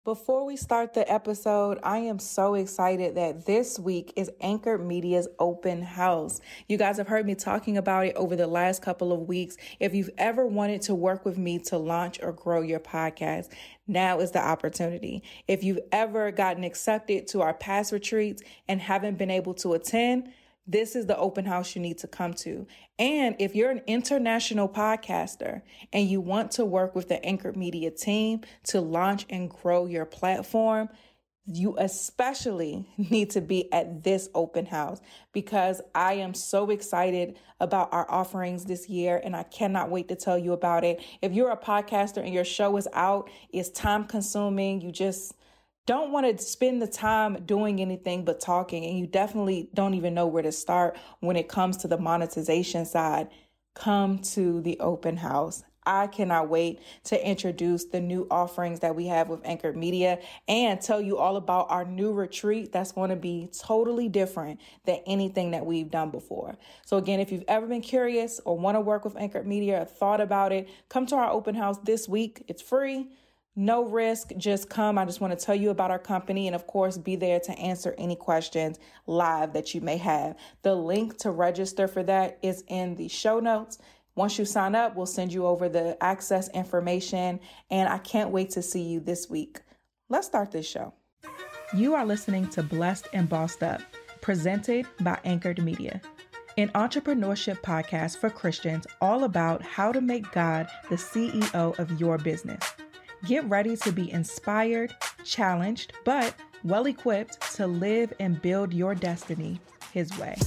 Before we start the episode, I am so excited that this week is Anchor Media's open house. You guys have heard me talking about it over the last couple of weeks. If you've ever wanted to work with me to launch or grow your podcast, now is the opportunity. If you've ever gotten accepted to our past retreats and haven't been able to attend, this is the open house you need to come to. And if you're an international podcaster and you want to work with the Anchor Media team to launch and grow your platform, you especially need to be at this open house because I am so excited about our offerings this year and I cannot wait to tell you about it. If you're a podcaster and your show is out, it's time consuming, you just don't want to spend the time doing anything but talking, and you definitely don't even know where to start when it comes to the monetization side, come to the open house. I cannot wait to introduce the new offerings that we have with Anchor Media and tell you all about our new retreat that's going to be totally different than anything that we've done before. So again, if you've ever been curious or want to work with Anchor Media or thought about it, come to our open house this week. It's free. No risk, just come. I just want to tell you about our company and of course be there to answer any questions live that you may have. The link to register for that is in the show notes. Once you sign up, we'll send you over the access information and I can't wait to see you this week. Let's start this show. You are listening to Blessed and Bossed Up, presented by Anchored Media, an entrepreneurship podcast for Christians all about how to make God the CEO of your business. Get ready to be inspired, challenged, but well-equipped to live and build your destiny His way.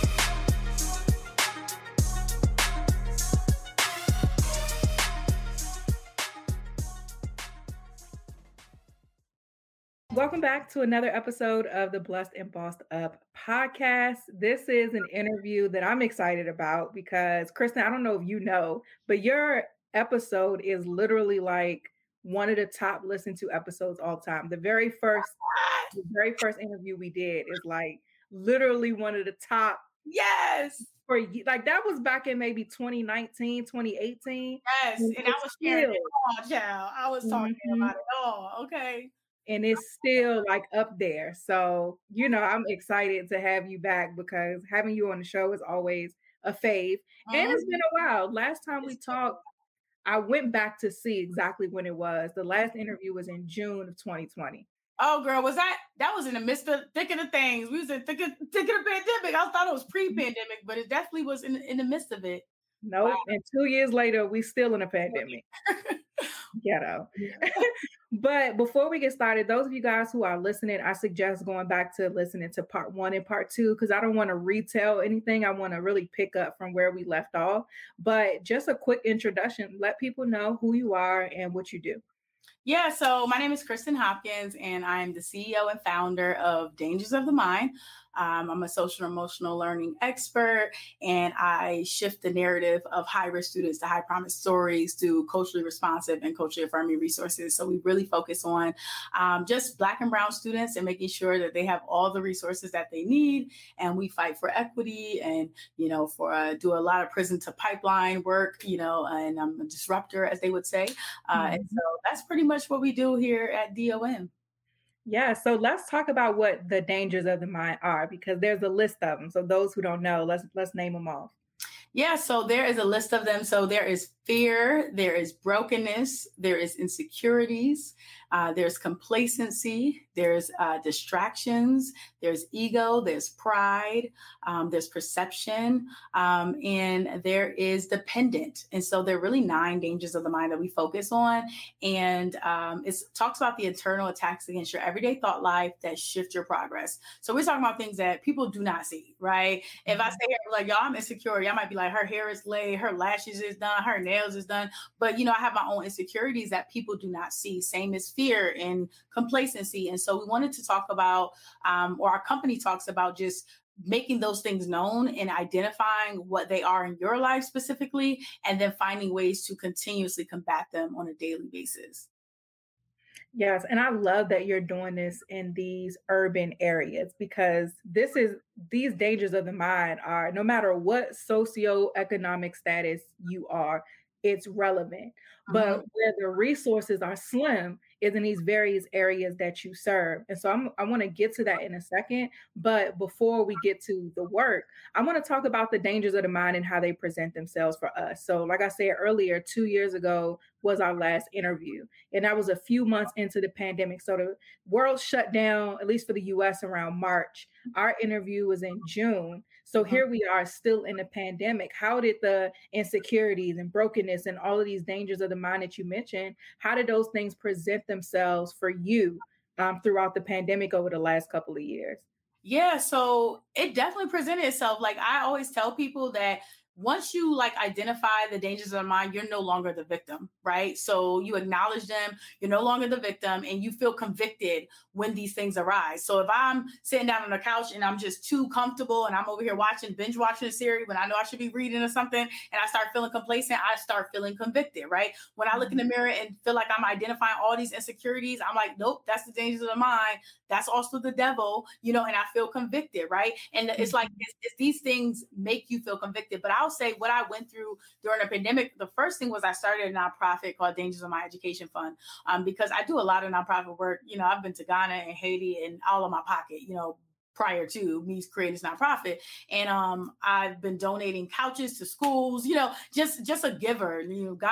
Welcome back to another episode of the Blessed and Bossed Up podcast. This is an interview that I'm excited about because, Kristen, I don't know if you know, but your episode is literally like one of the top listened to episodes all time. The very first interview we did is like literally one of the top. Yes. For like that was back in maybe 2019, 2018. Yes. And I was sharing it all, child. I was talking about it all. Okay. And it's still like up there. So, you know, I'm excited to have you back because having you on the show is always a fave. And it's been a while. Last time we talked, I went back to see exactly when it was. The last interview was in June of 2020. Oh, girl, that was in the midst of thick of the things. We was in thick of the pandemic. I thought it was pre-pandemic, but it definitely was in the midst of it. Nope. Wow. And 2 years later, we still in a pandemic. Ghetto. But before we get started, those of you guys who are listening, I suggest going back to listening to part 1 and part 2, because I don't want to retell anything. I want to really pick up from where we left off. But just a quick introduction, let people know who you are and what you do. Yeah, so my name is Kristen Hopkins, and I'm the CEO and founder of Dangers of the Mind. I'm a social and emotional learning expert, and I shift the narrative of high-risk students to high-promise stories through culturally responsive and culturally affirming resources. So we really focus on just Black and Brown students and making sure that they have all the resources that they need. And we fight for equity and, you know, do a lot of prison to pipeline work, you know, and I'm a disruptor, as they would say. And so that's pretty much what we do here at DOM. Yeah, so let's talk about what the dangers of the mind are, because there's a list of them. So those who don't know, let's name them off. Yeah, so there is a list of them. So there is fear, there is brokenness, there is insecurities, there's complacency, there's distractions, there's ego, there's pride, there's perception, and there is dependent. And so there are really 9 dangers of the mind that we focus on. And it talks about the internal attacks against your everyday thought life that shift your progress. So we're talking about things that people do not see, right? If I say here, like, y'all, I'm insecure, y'all might be like, her hair is laid, her lashes is done, her nails is done. But, you know, I have my own insecurities that people do not see. Same as fear and complacency. And so we wanted to talk about, or our company talks about just making those things known and identifying what they are in your life specifically, and then finding ways to continuously combat them on a daily basis. Yes. And I love that you're doing this in these urban areas, because these dangers of the mind are, no matter what socioeconomic status you are, it's relevant. But where the resources are slim, is in these various areas that you serve. And so I want to get to that in a second. But before we get to the work, I want to talk about the dangers of the mind and how they present themselves for us. So, like I said earlier, 2 years ago was our last interview. And that was a few months into the pandemic. So the world shut down, at least for the US, around March. Our interview was in June. So here we are still in the pandemic. How did the insecurities and brokenness and all of these dangers of the mind that you mentioned, how did those things present themselves for you throughout the pandemic over the last couple of years? Yeah, so it definitely presented itself. Like I always tell people that once you like identify the dangers of the mind, you're no longer the victim, right? So you acknowledge them, you're no longer the victim, and you feel convicted when these things arise. So if I'm sitting down on the couch and I'm just too comfortable and I'm over here binge watching a series when I know I should be reading or something, and I start feeling complacent, I start feeling convicted, right? When I look in the mirror and feel like I'm identifying all these insecurities, I'm like, nope, that's the dangers of the mind. That's also the devil, and I feel convicted, right? And it's like it's these things make you feel convicted. But I'll say what I went through during the pandemic. The first thing was I started a nonprofit called Dangers of My Education Fund, because I do a lot of nonprofit work. I've been to Ghana and Haiti and all in my pocket, prior to me creating this nonprofit. And I've been donating couches to schools, just a giver.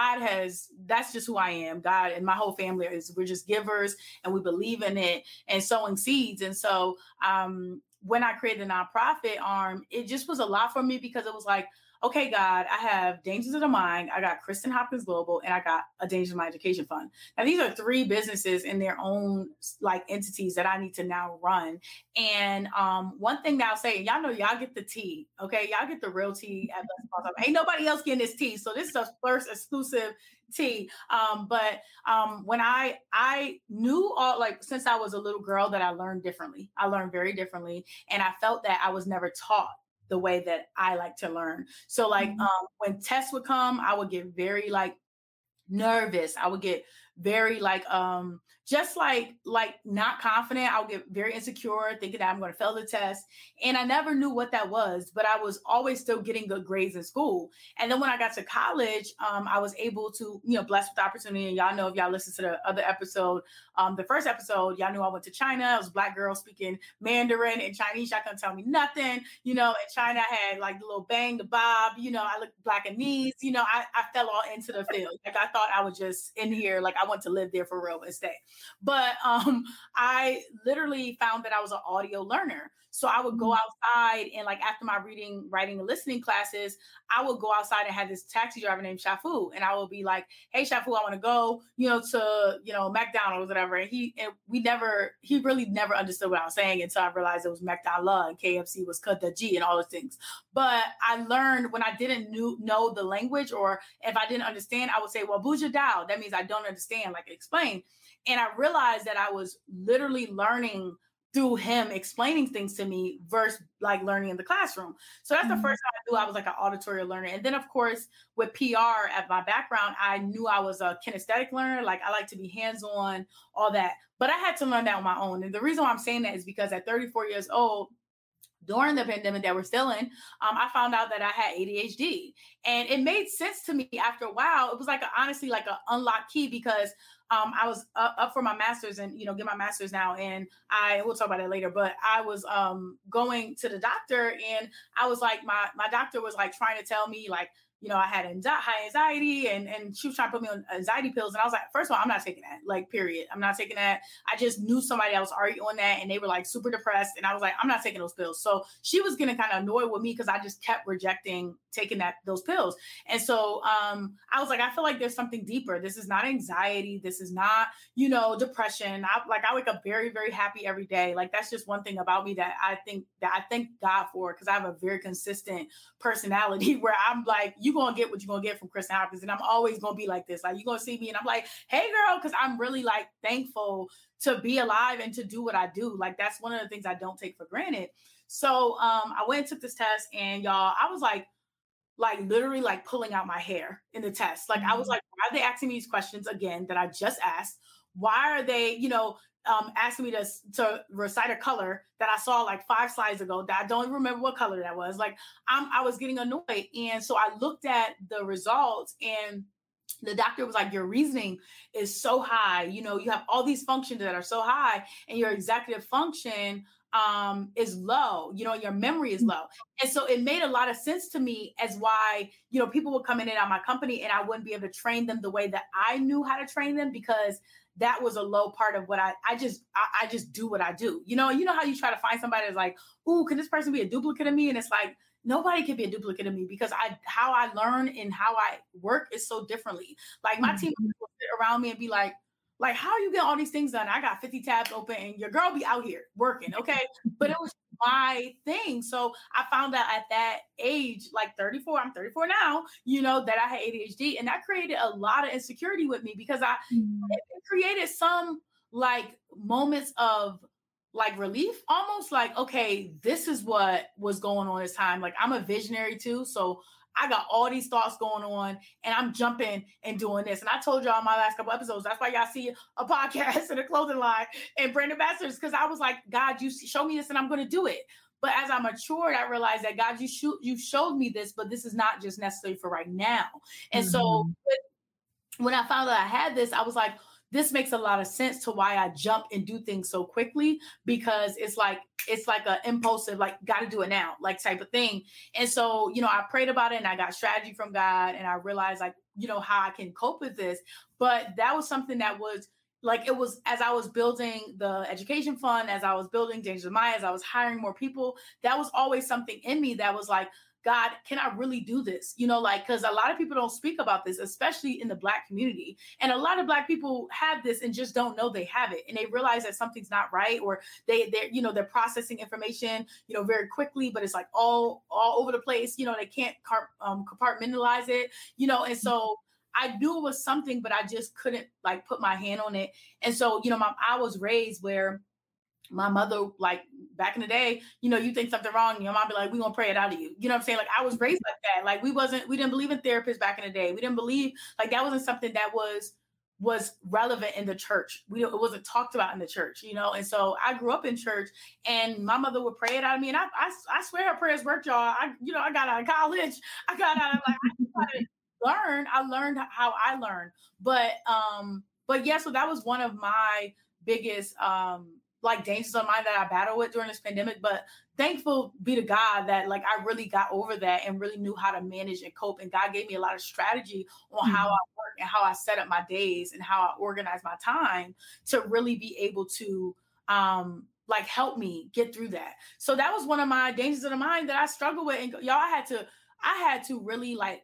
That's just who I am. God and my whole family we're just givers, and we believe in it and sowing seeds. And so when I created a nonprofit arm, it just was a lot for me because it was like, okay, God, I have Dangers of the Mind, I got Kristen Hopkins Global, and I got a Dangers of My Education Fund. Now, these are three businesses in their own like entities that I need to now run. And one thing that I'll say, y'all know y'all get the tea, okay? Y'all get the real tea at Blessed Pause Up. Ain't nobody else getting this tea. So this is a first exclusive tea. But when I knew since I was a little girl that I learned differently. I learned very differently. And I felt that I was never taught the way that I like to learn. So like when tests would come, I would get very like nervous. I would get very like just like not confident. I would get very insecure, thinking that I'm going to fail the test. And I never knew what that was, but I was always still getting good grades in school. And then when I got to college, I was able to, blessed with the opportunity. And y'all know, if y'all listen to the other episode, the first episode, y'all knew I went to China. I was a Black girl speaking Mandarin and Chinese. Y'all couldn't tell me nothing. In China, I had like the little bang, the bob, I looked black and knees, I fell all into the field. Like I thought I was just in here, like I want to live there for real and stay. But I literally found that I was an audio learner. So I would go outside and like after my reading, writing, and listening classes, I would go outside and have this taxi driver named Shafu. And I would be like, hey, Shafu, I want to go, to, McDonald's, whatever. And he really never understood what I was saying until I realized it was McDonald's and KFC was cut the G and all those things. But I learned when I didn't know the language, or if I didn't understand, I would say, well, Buja Dao. That means I don't understand, like explain. And I realized that I was literally learning through him explaining things to me versus like learning in the classroom. So that's the first time I knew I was like an auditory learner. And then of course, with PR at my background, I knew I was a kinesthetic learner. Like I like to be hands-on, all that, but I had to learn that on my own. And the reason why I'm saying that is because at 34 years old, during the pandemic that we're still in, I found out that I had ADHD, and it made sense to me after a while. It was like honestly like an unlocked key because I was up for my master's and get my master's now, and we'll talk about that later. But I was going to the doctor, and I was like my doctor was like trying to tell me like, I had high anxiety, and she was trying to put me on anxiety pills. And I was like, first of all, I'm not taking that, like, period. I'm not taking that. I just knew somebody that was already on that, and they were like super depressed. And I was like, I'm not taking those pills. So she was getting kind of annoyed with me because I just kept rejecting taking those pills. And so I was like, I feel like there's something deeper. This is not anxiety. This is not, depression. I wake up very, very happy every day. Like, that's just one thing about me that I thank God for, because I have a very consistent personality where I'm like, you're going to get what you're going to get from Kristen Hopkins. And I'm always going to be like this. Like, you're going to see me and I'm like, hey girl, because I'm really like thankful to be alive and to do what I do. Like, that's one of the things I don't take for granted. So I went and took this test, and y'all, I was like literally like pulling out my hair in the test. Like, I was like, why are they asking me these questions again that I just asked? Why are they, asking me to recite a color that I saw like 5 slides ago that I don't even remember what color that was? Like, I was getting annoyed. And so I looked at the results, and the doctor was like, your reasoning is so high. You know, you have all these functions that are so high, and your executive function is low. You know, your memory is low. And so it made a lot of sense to me as why, you know, people would come in and out of my company and I wouldn't be able to train them the way that I knew how to train them, because that was a low part of what I just do what I do. You know how you try to find somebody that's like, ooh, can this person be a duplicate of me? And it's like, nobody can be a duplicate of me, because how I learn and how I work is so differently. Like my team will sit around me and be like, how are you getting all these things done? I got 50 tabs open and your girl be out here working. Okay. But it was my thing. So I found out at that age, like 34, I'm 34 now, you know, that I had ADHD, and that created a lot of insecurity with me, because it created some like moments of like relief, almost like, okay, this is what was going on this time. Like I'm a visionary too. So I got all these thoughts going on and I'm jumping and doing this. And I told y'all in my last couple episodes, that's why y'all see a podcast and a clothing line and brand ambassadors, because I was like, God, you show me this and I'm going to do it. But as I matured, I realized that God, you showed me this, but this is not just necessary for right now. And so when I found out I had this, I was like, this makes a lot of sense to why I jump and do things so quickly, because it's like an impulsive, like, got to do it now, like type of thing. And so, you know, I prayed about it and I got strategy from God, and I realized, like, you know, how I can cope with this. But that was something that was like, it was as I was building the education fund, as I was building Dangerous of Maya, as I was hiring more people, that was always something in me that was like, God, can I really do this? You know, like, because a lot of people don't speak about this, especially in the Black community. And a lot of Black people have this and just don't know they have it. And they realize that something's not right, or they're processing information, you know, very quickly, but it's like all over the place. You know, they can't compartmentalize it, you know, and so I knew it was something, but I just couldn't like put my hand on it. And so, you know, I was raised where my mother, like back in the day, you know, you think something wrong, your mom be like, we gonna pray it out of you. You know what I'm saying? Like I was raised like that. Like we didn't believe in therapists back in the day. We didn't believe, like that wasn't something that was relevant in the church. It wasn't talked about in the church, you know? And so I grew up in church, and my mother would pray it out of me. And I swear her prayers worked, y'all. I got out of college. I got out of I learned how I learned. But yeah, so that was one of my biggest, like dangers of mine that I battled with during this pandemic. But thankful be to God that like I really got over that and really knew how to manage and cope. And God gave me a lot of strategy on how I work and how I set up my days and how I organize my time to really be able to like help me get through that. So that was one of my dangers of the mind that I struggled with. And y'all, I had to really like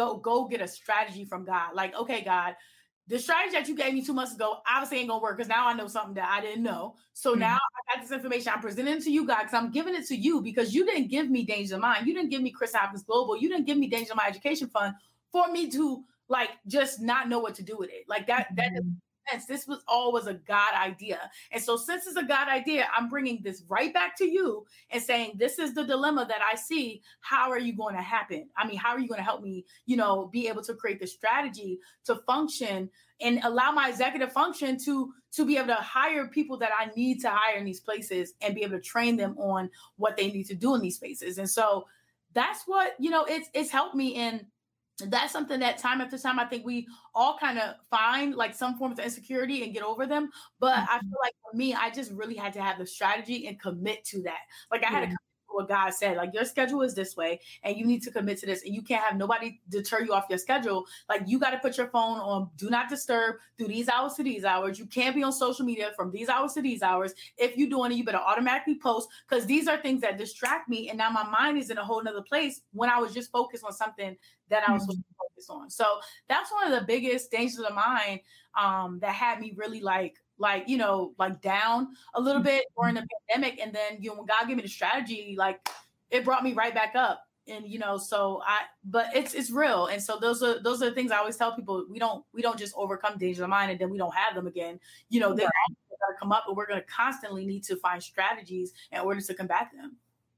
go get a strategy from God. Like, okay, God, the strategy that you gave me 2 months ago obviously ain't gonna work, because now I know something that I didn't know. So now I got this information. I'm presenting it to you, God, because I'm giving it to you, because you didn't give me Dangerous of Mind. You didn't give me Chris Hopkins Global. You didn't give me Dangerous of My Education Fund for me to like just not know what to do with it. Like that doesn't make sense. This was always a God idea. And so since it's a God idea, I'm bringing this right back to you and saying, this is the dilemma that I see. How are you going to happen? I mean, how are you going to help me, you know, be able to create the strategy to function and allow my executive function to be able to hire people that I need to hire in these places and be able to train them on what they need to do in these spaces. And so that's what, you know, it's helped me. And that's something that time after time, I think we all kind of find like some forms of insecurity and get over them. But I feel like for me, I just really had to have the strategy and commit to that. Like I had to commit to what God said, like your schedule is this way and you need to commit to this, and you can't have nobody deter you off your schedule. Like you got to put your phone on do not disturb through these hours to these hours. You can't be on social media from these hours to these hours. If you're doing it, you better automatically post, because these are things that distract me. And now my mind is in a whole nother place when I was just focused on something that I was supposed to focus on. So that's one of the biggest dangers of mine that had me really like, you know, like down a little bit during the pandemic. And then, you know, when God gave me the strategy, like it brought me right back up. And, you know, but it's real. And so those are the things I always tell people. We don't just overcome dangers of mind and then we don't have them again. You know, they're going to come up, and we're going to constantly need to find strategies in order to combat them.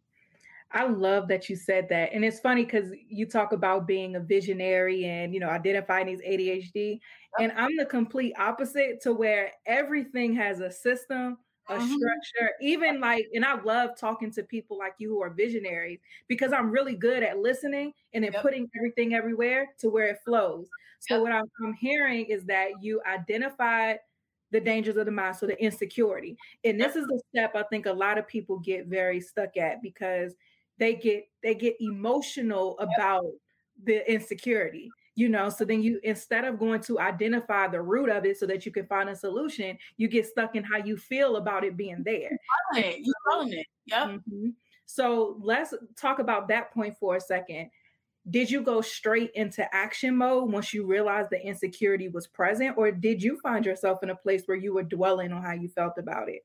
I love that you said that. And it's funny because you talk about being a visionary and, you know, identifying these ADHD. And I'm the complete opposite, to where everything has a system. a Mhm. structure, even like, and I love talking to people like you who are visionaries because I'm really good at listening and then Yep. putting everything everywhere to where it flows. So Yep. what I'm hearing is that you identified the dangers of the mind, so the insecurity. And Yep. this is the step I think a lot of people get very stuck at because they get emotional Yep. about the insecurity. So then you, instead of going to identify the root of it so that you can find a solution, you get stuck in how you feel about it being there. Calling And it. You so, calling it. Yep. mhm. So let's talk about that point for a second. Did you go straight into action mode once you realized the insecurity was present, or did you find yourself in a place where you were dwelling on how you felt about it?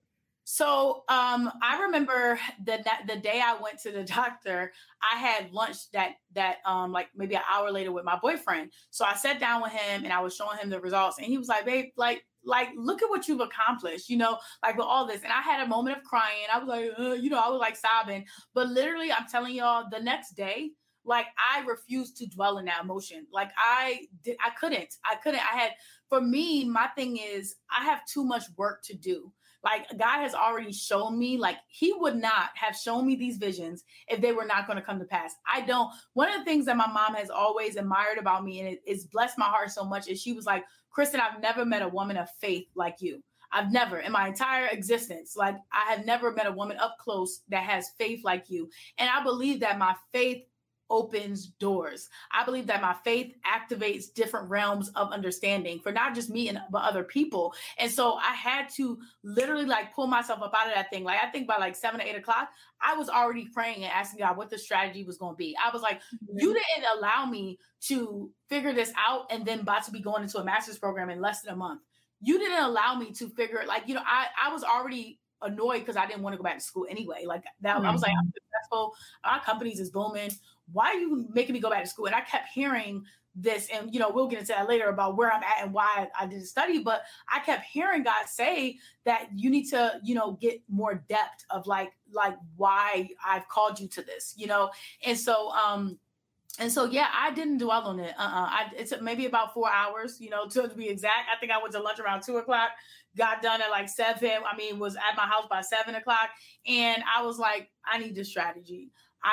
So I remember the day I went to the doctor, I had lunch that like maybe an hour later with my boyfriend. So I sat down with him and I was showing him the results, and he was like, "Babe, like look at what you've accomplished, like with all this." And I had a moment of crying. I was like, I was like sobbing. But literally, I'm telling y'all, the next day, like I refused to dwell in that emotion. Like I couldn't. I had, for me, my thing is I have too much work to do. Like God has already shown me, like he would not have shown me these visions if they were not going to come to pass. I don't. One of the things that my mom has always admired about me, and it's blessed my heart so much, is she was like, "Kristen, I've never met a woman of faith like you. I've never in my entire existence, like I have never met a woman up close that has faith like you." And I believe that my faith opens doors. I believe that my faith activates different realms of understanding for not just me and but other people. And so I had to literally like pull myself up out of that thing. Like I think by like 7 or 8 o'clock, I was already praying and asking God what the strategy was going to be. I was like, you didn't allow me to figure this out and then about to be going into a master's program in less than a month. You didn't allow me to figure it, like, I was already annoyed because I didn't want to go back to school anyway. Like that, I was like, I'm successful. Our companies is booming. Why are you making me go back to school? And I kept hearing this, and we'll get into that later about where I'm at and why I didn't study. But I kept hearing God say that you need to, get more depth of like why I've called you to this, and so, yeah, I didn't dwell on it. It took maybe about 4 hours, to be exact. I think I went to lunch around 2 o'clock, got done at like 7. I mean, was at my house by 7 o'clock. And I was like, I need this strategy.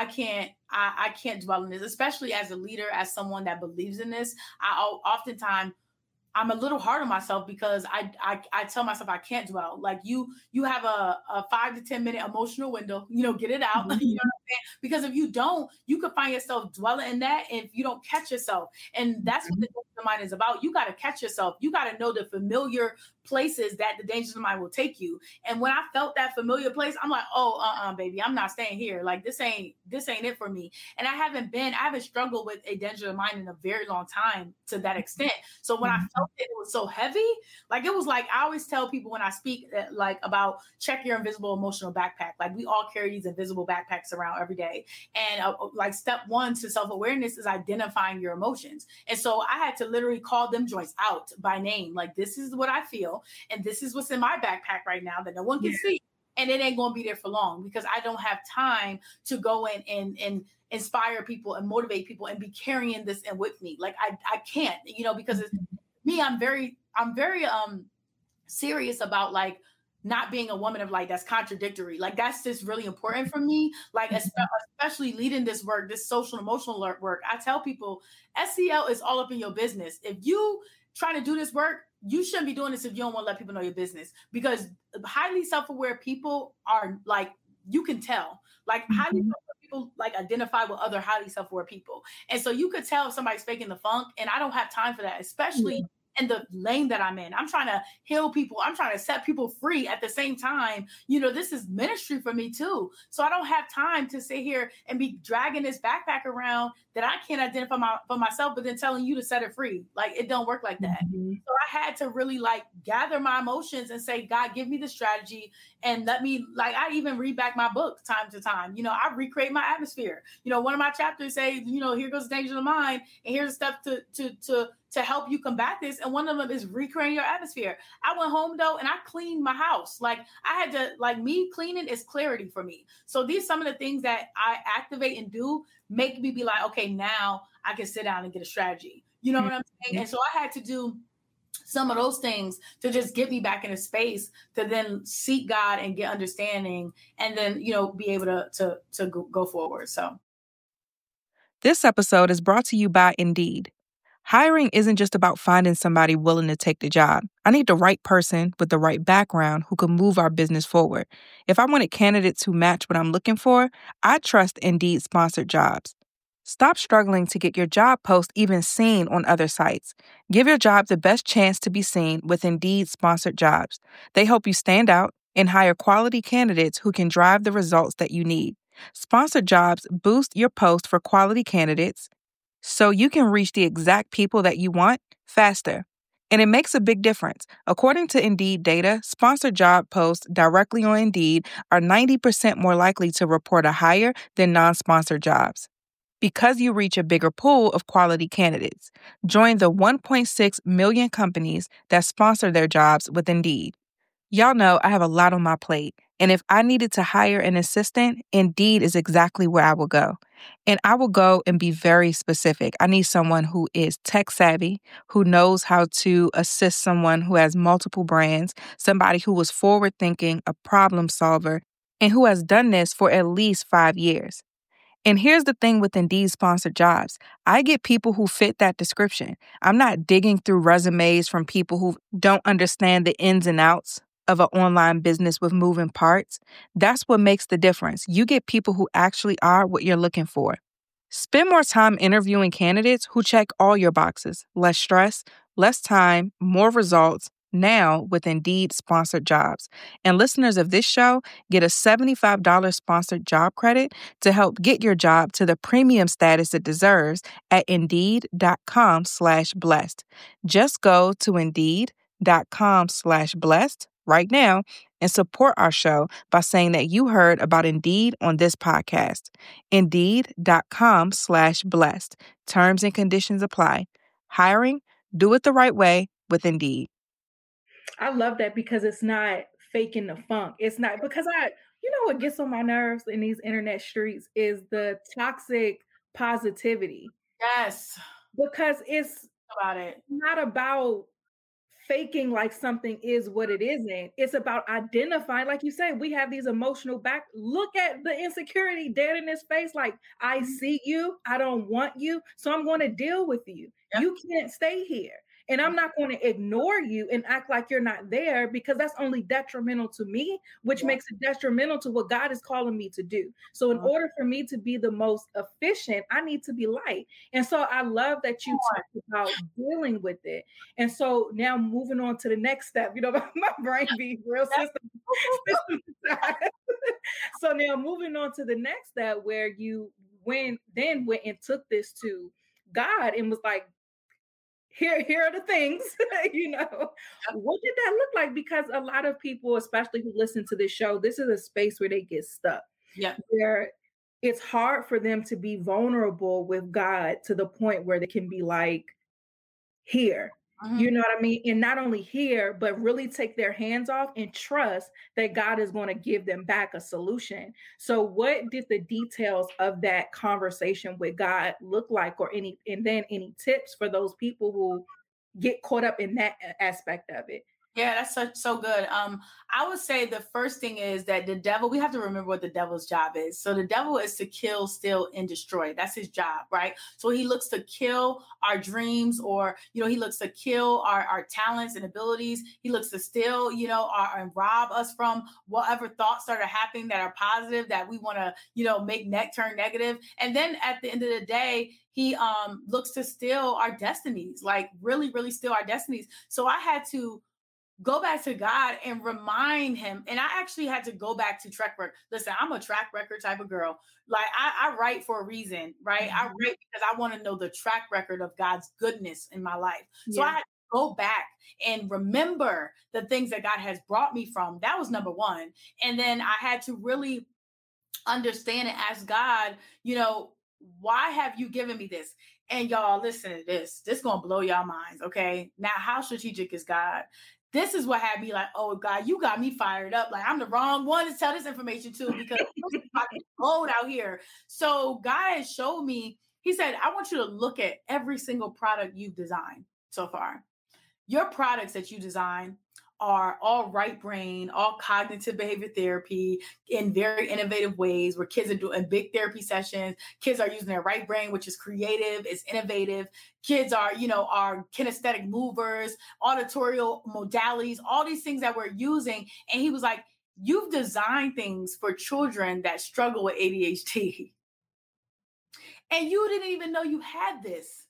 I can't dwell on this, especially as a leader, as someone that believes in this. Oftentimes I'm a little hard on myself because I tell myself I can't dwell. Like you have a 5 to 10 minute emotional window, get it out. You know what I'm saying? Because if you don't, you could find yourself dwelling in that if you don't catch yourself. And that's what the danger of the mind is about. You got to catch yourself. You got to know the familiar places that the dangers of the mind will take you. And when I felt that familiar place, I'm like, oh, baby, I'm not staying here. Like this ain't it for me. And I haven't struggled with a danger of the mind in a very long time to that extent. So when I felt it was so heavy, like it was like, I always tell people when I speak like about check your invisible emotional backpack. Like we all carry these invisible backpacks around every day. And like step one to self-awareness is identifying your emotions. And so I had to literally call them joints out by name. Like this is what I feel. And this is what's in my backpack right now that no one can see. And it ain't going to be there for long because I don't have time to go in and inspire people and motivate people and be carrying this in with me. Like I can't, because it's me, I'm very serious about like not being a woman of like that's contradictory. Like that's just really important for me. Like especially leading this work, this social and emotional work. I tell people SEL is all up in your business. If you trying to do this work, you shouldn't be doing this if you don't want to let people know your business, because highly self-aware people are like, you can tell, like highly self-aware people like identify with other highly self-aware people. And so you could tell if somebody's faking the funk, and I don't have time for that, especially in the lane that I'm in. I'm trying to heal people. I'm trying to set people free at the same time. This is ministry for me too. So I don't have time to sit here and be dragging this backpack around that I can't identify for myself, but then telling you to set it free. Like it don't work like that. So I had to really like gather my emotions and say, God, give me the strategy and let me, like, I even read back my book time to time. I recreate my atmosphere. One of my chapters say, here goes the danger of the mind, and here's the stuff to help you combat this. And one of them is recreating your atmosphere. I went home though, and I cleaned my house. Like I had to, like me cleaning is clarity for me. So these, some of the things that I activate and do make me be like, okay, now I can sit down and get a strategy. You know what I'm saying? And so I had to do some of those things to just get me back in a space to then seek God and get understanding, and then be able to go forward. So This episode is brought to you by Indeed. Hiring isn't just about finding somebody willing to take the job. I need the right person with the right background who can move our business forward. If I wanted candidates who match what I'm looking for, I trust Indeed sponsored jobs. Stop struggling to get your job post even seen on other sites. Give your job the best chance to be seen with Indeed sponsored jobs. They help you stand out and hire quality candidates who can drive the results that you need. Sponsored jobs boost your post for quality candidates so you can reach the exact people that you want faster. And it makes a big difference. According to Indeed data, sponsored job posts directly on Indeed are 90% more likely to report a hire than non-sponsored jobs. Because you reach a bigger pool of quality candidates. Join the 1.6 million companies that sponsor their jobs with Indeed. Y'all know I have a lot on my plate, and if I needed to hire an assistant, Indeed is exactly where I will go. And I will go and be very specific. I need someone who is tech savvy, who knows how to assist someone who has multiple brands, somebody who is forward thinking, a problem solver, and who has done this for at least 5 years. And here's the thing with Indeed sponsored jobs. I get people who fit that description. I'm not digging through resumes from people who don't understand the ins and outs of an online business with moving parts. That's what makes the difference. You get people who actually are what you're looking for. Spend more time interviewing candidates who check all your boxes. Less stress, less time, more results. Now with Indeed sponsored jobs. And listeners of this show get a $75 sponsored job credit to help get your job to the premium status it deserves at Indeed.com/blessed. Just go to Indeed.com/blessed right now and support our show by saying that you heard about Indeed on this podcast. Indeed.com/blessed. Terms and conditions apply. Hiring, do it the right way with Indeed. I love that because it's not faking the funk. It's not because what gets on my nerves in these internet streets is the toxic positivity. yes, Because it's about it. not about faking like something is what it isn't. It's about identifying, like you say, we have these emotional back. Look at the insecurity dead in his face. Like, I see you, I don't want you, so I'm going to deal with you. Yep. You can't stay here. And I'm not going to ignore you and act like you're not there because that's only detrimental to me, which makes it detrimental to what God is calling me to do. So in order for me to be the most efficient, I need to be light. And so I love that you talked about dealing with it. And so now moving on to the next step, my brain be real system. So now moving on to the next step where you went and took this to God and was like, here are the things, what did that look like? Because a lot of people, especially who listen to this show, this is a space where they get stuck. Yeah. Where it's hard for them to be vulnerable with God to the point where they can be like, here. You know what I mean? And not only here, but really take their hands off and trust that God is going to give them back a solution. So what did the details of that conversation with God look like, and then any tips for those people who get caught up in that aspect of it? Yeah, that's so good. I would say the first thing is that the devil, we have to remember what the devil's job is. So the devil is to kill, steal, and destroy. That's his job, right? So he looks to kill our dreams, or, he looks to kill our talents and abilities. He looks to steal, and rob us from whatever thoughts that are happening that are positive, that we want to, make turn negative. And then at the end of the day, he looks to steal our destinies, like really, really steal our destinies. So I had to go back to God and remind him. And I actually had to go back to track record. Listen, I'm a track record type of girl. Like I write for a reason, right? I write because I want to know the track record of God's goodness in my life. So I had to go back and remember the things that God has brought me from. That was number one. And then I had to really understand and ask God, why have you given me this? And y'all, listen to this. This is going to blow y'all minds, okay? Now, how strategic is God? This is what had me like, oh, God, you got me fired up. Like, I'm the wrong one to tell this information to because it's cold out here. So God has showed me, he said, I want you to look at every single product you've designed so far. your products that you design are all right brain, all cognitive behavior therapy in very innovative ways where kids are doing big therapy sessions. Kids are using their right brain, which is creative, it's innovative. Kids are, are kinesthetic movers, auditorial modalities, all these things that we're using. And he was like, you've designed things for children that struggle with ADHD. And you didn't even know you had this.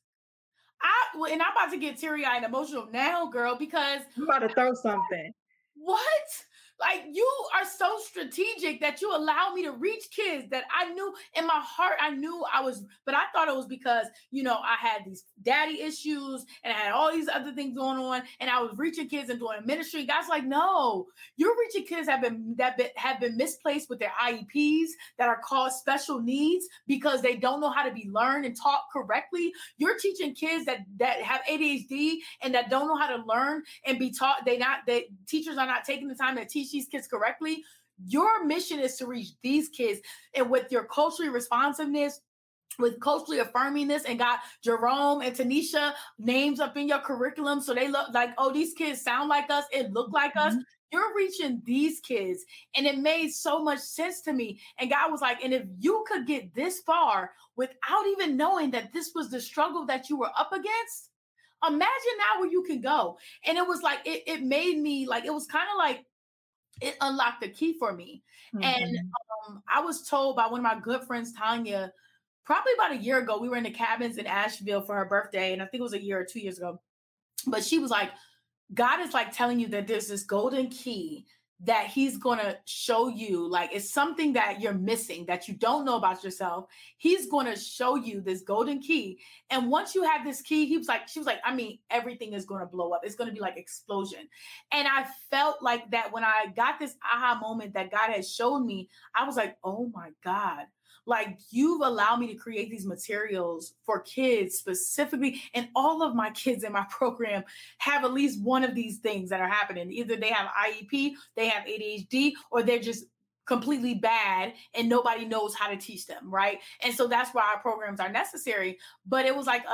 And I'm about to get teary-eyed and emotional now, girl, because I'm about to throw something. what? Like, you are so strategic that you allow me to reach kids that I knew in my heart, but I thought it was because, I had these daddy issues and I had all these other things going on and I was reaching kids and doing ministry. God's like, no, you're reaching kids that have been misplaced with their IEPs that are called special needs because they don't know how to be learned and taught correctly. You're teaching kids that have ADHD and that don't know how to learn and be taught. Teachers are not taking the time to teach these kids correctly. Your mission is to reach these kids, and with your culturally responsiveness, with culturally affirming this, and got Jerome and Tanisha names up in your curriculum so they look like, oh, these kids sound like us and look like us. You're reaching these kids. And it made so much sense to me. And God was like, and if you could get this far without even knowing that this was the struggle that you were up against, imagine now where you can go. And it was like, it made me like, it was kind of like, it unlocked the key for me. And I was told by one of my good friends, Tanya, probably about a year ago, we were in the cabins in Asheville for her birthday. And I think it was a year or 2 years ago. But she was like, God is like telling you that there's this golden key that he's going to show you, like it's something that you're missing that you don't know about yourself. He's going to show you this golden key. And once you have this key, she was like, I mean, everything is going to blow up. It's going to be like explosion. And I felt like that when I got this aha moment that God had shown me, I was like, oh my God. Like, you've allowed me to create these materials for kids specifically. And all of my kids in my program have at least one of these things that are happening. Either they have IEP, they have ADHD, or they're just completely bad and nobody knows how to teach them, right? And so that's why our programs are necessary. But it was like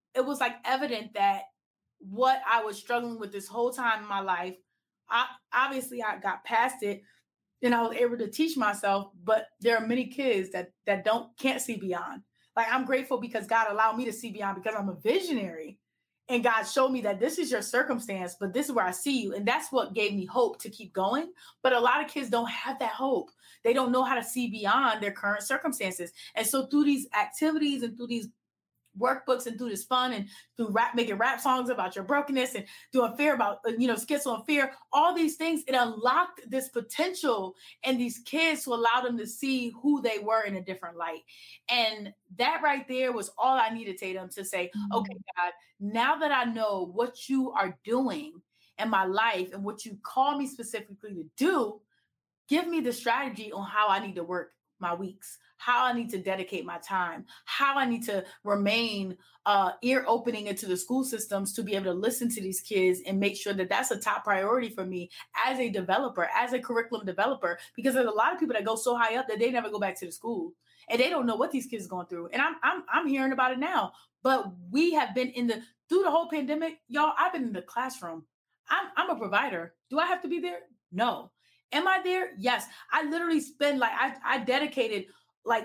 evident that what I was struggling with this whole time in my life, I got past it. And I was able to teach myself, but there are many kids that can't see beyond. Like, I'm grateful because God allowed me to see beyond because I'm a visionary. And God showed me that this is your circumstance, but this is where I see you. And that's what gave me hope to keep going. But a lot of kids don't have that hope. They don't know how to see beyond their current circumstances. And so through these activities and through these workbooks and through this fun and through making rap songs about your brokenness and doing fear about, schizo and fear, all these things, it unlocked this potential in these kids to allow them to see who they were in a different light. And that right there was all I needed, Tatum, to say, okay, God, now that I know what you are doing in my life and what you call me specifically to do, give me the strategy on how I need to work my weeks, how I need to dedicate my time, how I need to remain ear opening into the school systems to be able to listen to these kids and make sure that that's a top priority for me as a developer, as a curriculum developer, because there's a lot of people that go so high up that they never go back to the school and they don't know what these kids are going through. And I'm hearing about it now, but we have been through the whole pandemic, y'all, I've been in the classroom. I'm a provider. Do I have to be there? No. Am I there? Yes. I literally spend I dedicated like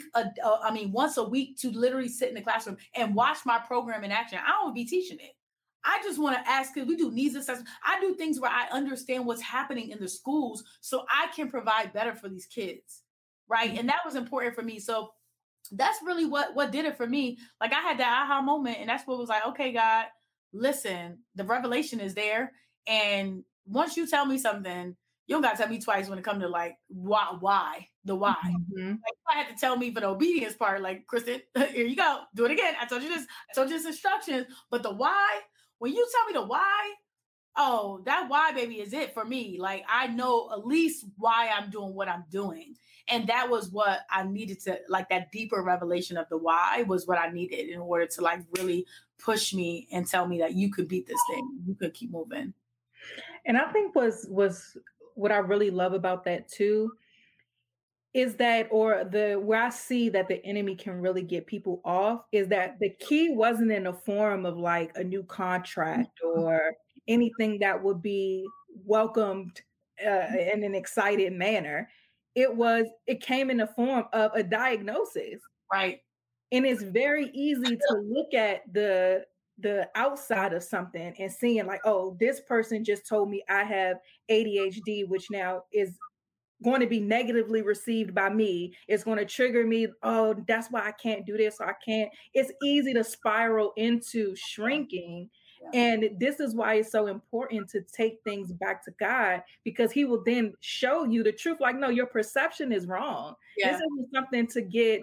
once a week to literally sit in the classroom and watch my program in action. I don't be teaching it. I just want to ask, because we do needs assessment. I do things where I understand what's happening in the schools so I can provide better for these kids. Right. And that was important for me. So that's really what did it for me. Like, I had that aha moment, and that's what was like, okay, God, listen, the revelation is there. And once you tell me something, you don't got to tell me twice when it comes to like why. Like, I had to tell me for the obedience part, like, Kristen, here you go, do it again. I told you this instructions, but the why, when you tell me the why, oh, that why, baby, is it for me. Like, I know at least why I'm doing what I'm doing. And that was what I needed to, like, that deeper revelation of the why was what I needed in order to like really push me and tell me that you could beat this thing. You could keep moving. And I think was what I really love about that too is that, or the where I see that the enemy can really get people off is that the key wasn't in the form of like a new contract or anything that would be welcomed in an excited manner. It came in the form of a diagnosis. Right. And it's very easy to look at the outside of something and seeing like, oh, this person just told me I have ADHD, which now is going to be negatively received by me. It's going to trigger me. Oh, that's why I can't do this. Or I can't. It's easy to spiral into shrinking. Yeah. And this is why it's so important to take things back to God, because he will then show you the truth. Like, no, your perception is wrong. Yeah. This isn't something to get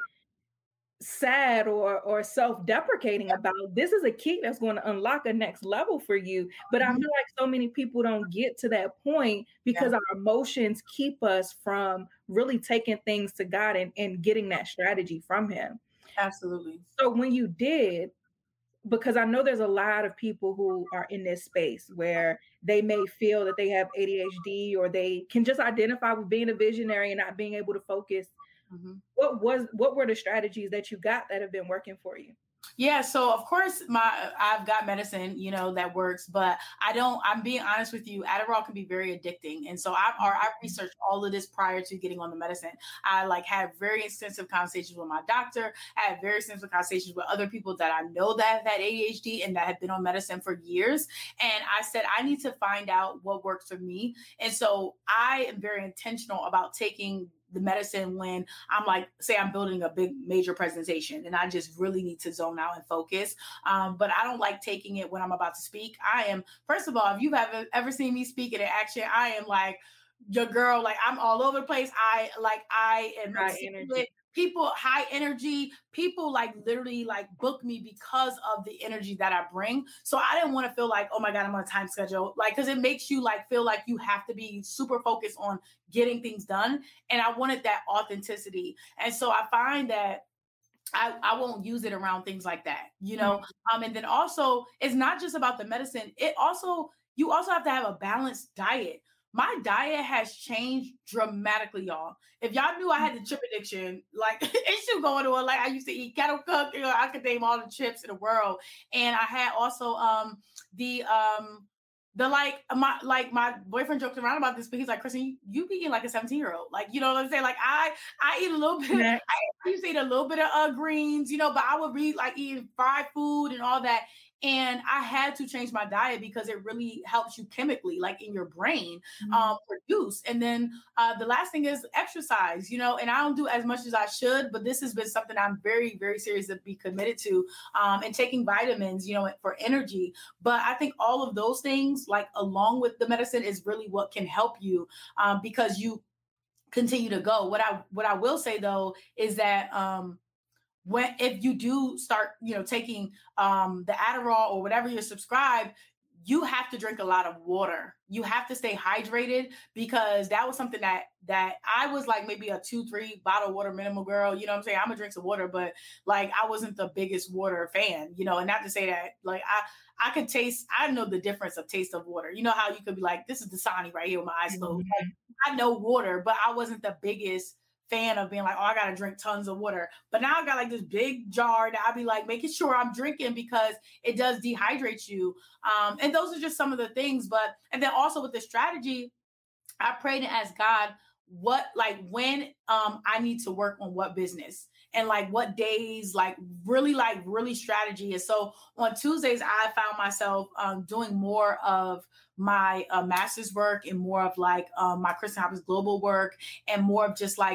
sad or self-deprecating about. This is a key that's going to unlock a next level for you. But I feel like so many people don't get to that point because our emotions keep us from really taking things to God and getting that strategy from him. Absolutely. So when you did, because I know there's a lot of people who are in this space where they may feel that they have ADHD, or they can just identify with being a visionary and not being able to focus. Mm-hmm. What were the strategies that you got that have been working for you? Yeah, so of course I've got medicine, that works, but I'm being honest with you, Adderall can be very addicting. And so I researched all of this prior to getting on the medicine. I had very extensive conversations with my doctor. I had very extensive conversations with other people that I know that have had ADHD and that have been on medicine for years. And I said, I need to find out what works for me. And so I am very intentional about taking the medicine when I'm say I'm building a big major presentation and I just really need to zone out and focus. But I don't like taking it when I'm about to speak. I am, first of all, if you've ever seen me speak in action, I am like your girl, I'm all over the place. I am high energy. People, high energy, people literally book me because of the energy that I bring. So I didn't want to feel like, oh my God, I'm on a time schedule. Cause it makes you feel like you have to be super focused on getting things done. And I wanted that authenticity. And so I find that I won't use it around things like that, and then also it's not just about the medicine. You also have to have a balanced diet. My diet has changed dramatically, y'all. If y'all knew I had the chip addiction, it should go into it. I used to eat kettle cooked, I could name all the chips in the world. And I had also my boyfriend joked around about this, but he's like, Kristen, you be eating like a 17-year-old. You know what I'm saying? I eat a little bit, I used to eat a little bit of greens, but I would be eating fried food and all that. And I had to change my diet because it really helps you chemically, in your brain, produce. And then the last thing is exercise, and I don't do as much as I should, but this has been something I'm very, very serious to be committed to, and taking vitamins, for energy. But I think all of those things, along with the medicine, is really what can help you, because you continue to go. What I will say though is that if you do start, taking the Adderall or whatever you're subscribed, you have to drink a lot of water. You have to stay hydrated, because that was something that I was maybe a 2-3 bottle water minimum girl. You know what I'm saying? I'm gonna drink some water, but I wasn't the biggest water fan, and not to say that I could taste, I know the difference of taste of water. You know how you could be this is Dasani right here with my eyes closed. I know water, but I wasn't the biggest fan of being oh, I gotta drink tons of water. But now I got this big jar that I'll be making sure I'm drinking, because it does dehydrate you. And those are just some of the things. And then also with the strategy, I prayed and asked God when I need to work on what business, and what days, really strategy. And so on Tuesdays, I found myself doing more of my master's work, and more of my Christian Hoppers Global work, and more of just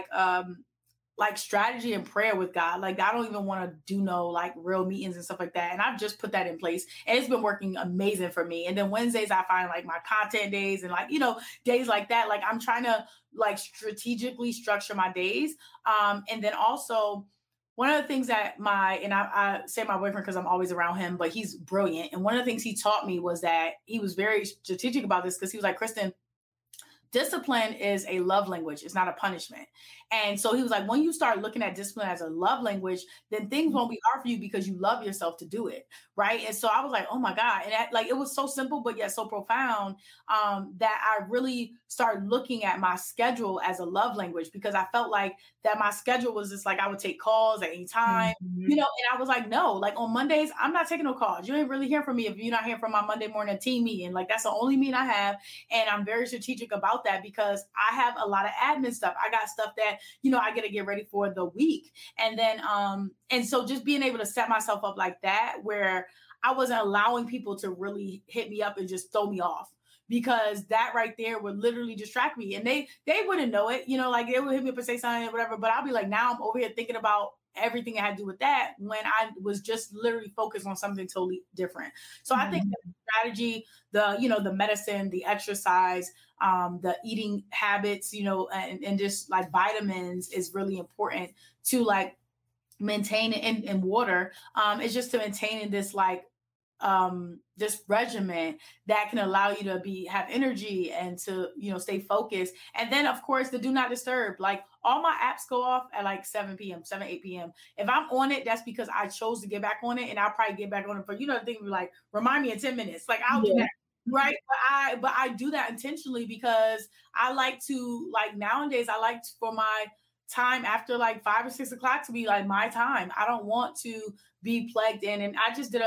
strategy and prayer with God. I don't even want to do no real meetings and stuff like that. And I've just put that in place, and it's been working amazing for me. And then Wednesdays I find my content days, and days like that. I'm trying to strategically structure my days. And then also one of the things that I say my boyfriend because I'm always around him, but he's brilliant. And one of the things he taught me was that he was very strategic about this, because he was like, Kristen, discipline is a love language. It's not a punishment. And so he was like, when you start looking at discipline as a love language, then things won't be hard for you because you love yourself to do it. Right. And so I was like, oh my God. And that, like, it was so simple, but yet so profound, that I really started looking at my schedule as a love language, because I felt like that my schedule was just like, I would take calls at any time, Mhm. and I was like, no, like on Mondays, I'm not taking no calls. You ain't really hearing from me if you're not hearing from my Monday morning team meeting. Like, that's the only meeting I have. And I'm very strategic about that because I have a lot of admin stuff. I got stuff that, I got to get ready for the week. And then, and so just being able to set myself up like that, where I wasn't allowing people to really hit me up and just throw me off, because that right there would literally distract me. And they wouldn't know it, like they would hit me up and say something or whatever, but I'll be like, now I'm over here thinking about everything that had to do with that when I was just literally focused on something totally different. So I think the strategy, the medicine, the exercise, the eating habits, and just like vitamins is really important to like maintain it, and water, is just to maintain this like this regimen that can allow you to have energy and to stay focused. And then of course the do not disturb, like all my apps go off at like 7 p.m 8 p.m. If I'm on it, that's because I chose to get back on it, and I'll probably get back on it for the thing, like remind me in 10 minutes, like I'll do that. Right. But I do that intentionally because I like to, like, nowadays I like for my time after like 5 or 6 o'clock to be like my time. I don't want to be plugged in. And I just did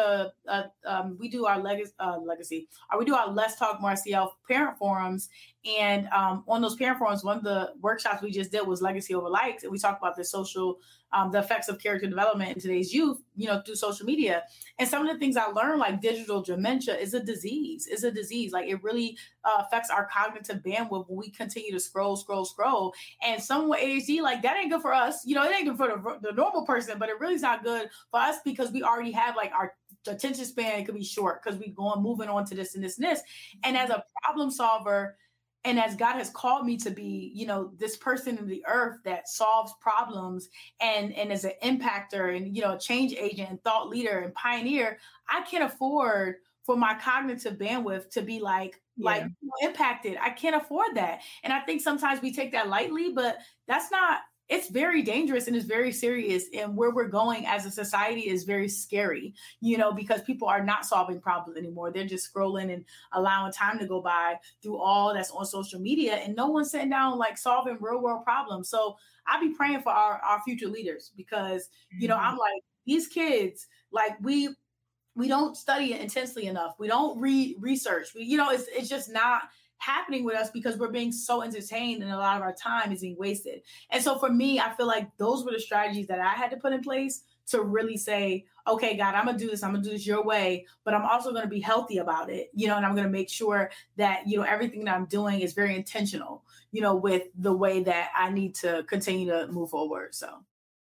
we do our legacy, or we do our Let's Talk Marciel parent forums. And on those parent forums, one of the workshops we just did was legacy over likes. And we talked about the effects of character development in today's youth, through social media. And some of the things I learned, like digital dementia is a disease. Like it really affects our cognitive bandwidth when we continue to scroll. And some ADHD, like that ain't good for us. It ain't good for the normal person, but it really is not good for us because we already have like our attention span could be short because we moving on to this and this and this. And as a problem solver, and as God has called me to be, this person in the earth that solves problems and is an impactor and, a change agent and thought leader and pioneer, I can't afford for my cognitive bandwidth to be impacted. I can't afford that. And I think sometimes we take that lightly, but it's very dangerous and it's very serious. And where we're going as a society is very scary, because people are not solving problems anymore. They're just scrolling and allowing time to go by through all that's on social media, and no one's sitting down like solving real world problems. So I be praying for our future leaders because, I'm like, these kids, like we don't study it intensely enough. We don't read research. It's just not happening with us because we're being so entertained and a lot of our time is being wasted. And so for me, I feel like those were the strategies that I had to put in place to really say, okay, God, I'm going to do this your way, but I'm also going to be healthy about it, and I'm going to make sure that, everything that I'm doing is very intentional, with the way that I need to continue to move forward. So.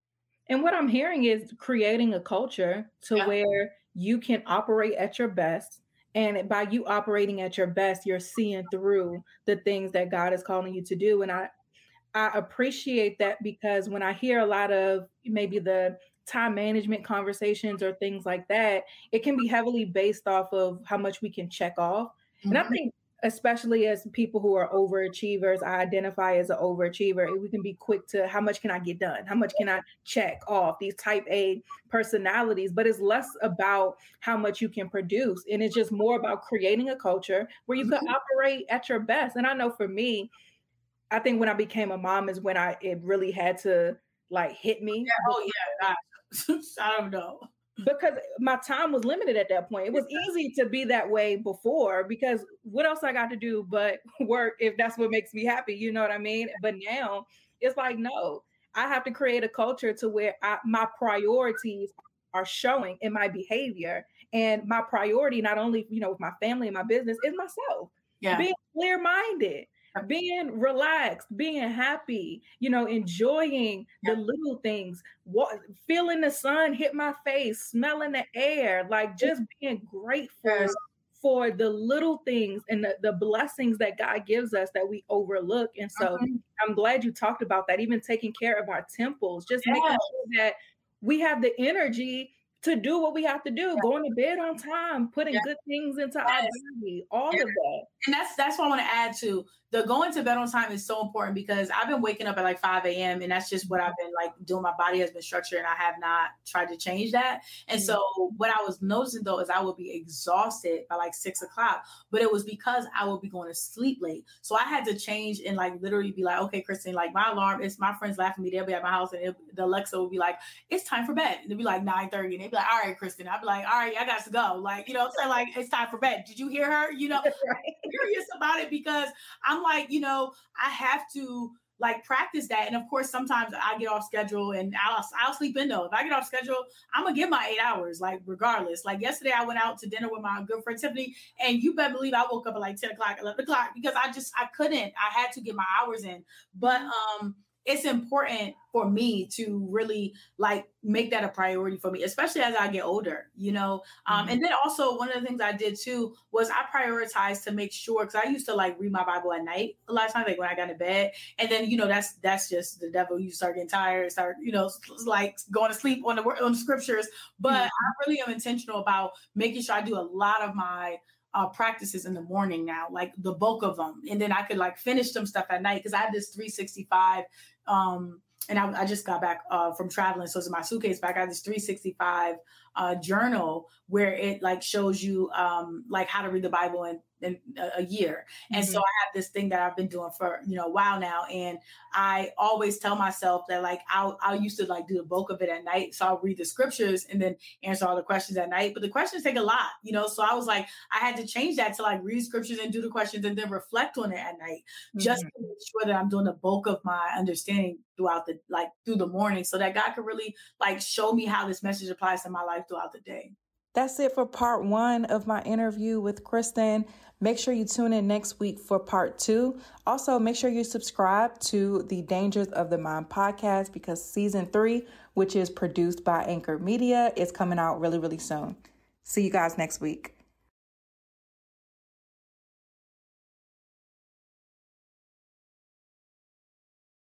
And what I'm hearing is creating a culture where you can operate at your best. And by you operating at your best, you're seeing through the things that God is calling you to do. And I appreciate that, because when I hear a lot of maybe the time management conversations or things like that, it can be heavily based off of how much we can check off. Mm-hmm. And I think especially as people who are overachievers, I identify as an overachiever. We can be quick to how much can I get done? How much can I check off? These type A personalities, but it's less about how much you can produce. And it's just more about creating a culture where you can operate at your best. And I know for me, I think when I became a mom is when it really had to like hit me. I don't know. Because my time was limited at that point. It was easy to be that way before because what else I got to do but work if that's what makes me happy, you know what I mean? But now it's like, no, I have to create a culture to where my priorities are showing in my behavior. And my priority, not only, with my family and my business, is myself. Yeah. Being clear-minded. Being relaxed, being happy, enjoying the little things, feeling the sun hit my face, smelling the air, like just being grateful for the little things and the blessings that God gives us that we overlook. And so I'm glad you talked about that, even taking care of our temples, just making sure that we have the energy to do what we have to do, going to bed on time, putting good things into our body, all of that. And that's what I want to add to. The going to bed on time is so important because I've been waking up at like 5 a.m. and that's just what I've been like doing. My body has been structured and I have not tried to change that. And so what I was noticing though is I would be exhausted by like 6 o'clock, but it was because I would be going to sleep late. So I had to change and like literally be like, okay, Kristen, like my alarm, it's my friends laughing at me. They'll be at my house and the Alexa will be like, it's time for bed. And it'll be like 9:30 and they'd be like, all right, Kristen. I'd be like, all right, I got to go. Like, you know what I'm saying? Like, it's time for bed. Did you hear her? You know, I'm curious about it because I'm like, you know, I have to like practice that. And of course, sometimes I get off schedule and I'll sleep in though. If I get off schedule, I'm gonna get my 8 hours, like regardless. Like yesterday I went out to dinner with my good friend Tiffany and you better believe I woke up at like 10 o'clock, 11 o'clock because I couldn't, I had to get my hours in. But it's important for me to really like make that a priority for me, especially as I get older, you know? And then also one of the things I did too, was I prioritized to make sure, cause I used to like read my Bible at night a lot of times, like when I got in bed. And then, you know, that's just the devil. You start getting tired, start, you know, like going to sleep on the scriptures. But I really am intentional about making sure I do a lot of my practices in the morning now, like the bulk of them. And then I could like finish some stuff at night. Cause I had this 365, and I just got back from traveling. So it's in my suitcase back. I got this 365 journal where it like shows you like how to read the Bible in a year. And so I have this thing that I've been doing for, you know, a while now. And I always tell myself that like, I'll used to like do the bulk of it at night. So I'll read the scriptures and then answer all the questions at night. But the questions take a lot, you know? So I was like, I had to change that to like read scriptures and do the questions and then reflect on it at night, just to make sure that I'm doing the bulk of my understanding throughout the, like through the morning so that God could really like show me how this message applies to my life throughout the day. That's it for part 1 of my interview with Kristen. Make sure you tune in next week for part 2. Also, make sure you subscribe to the Dangers of the Mind podcast because season 3, which is produced by Anchor Media, is coming out really, really soon. See you guys next week.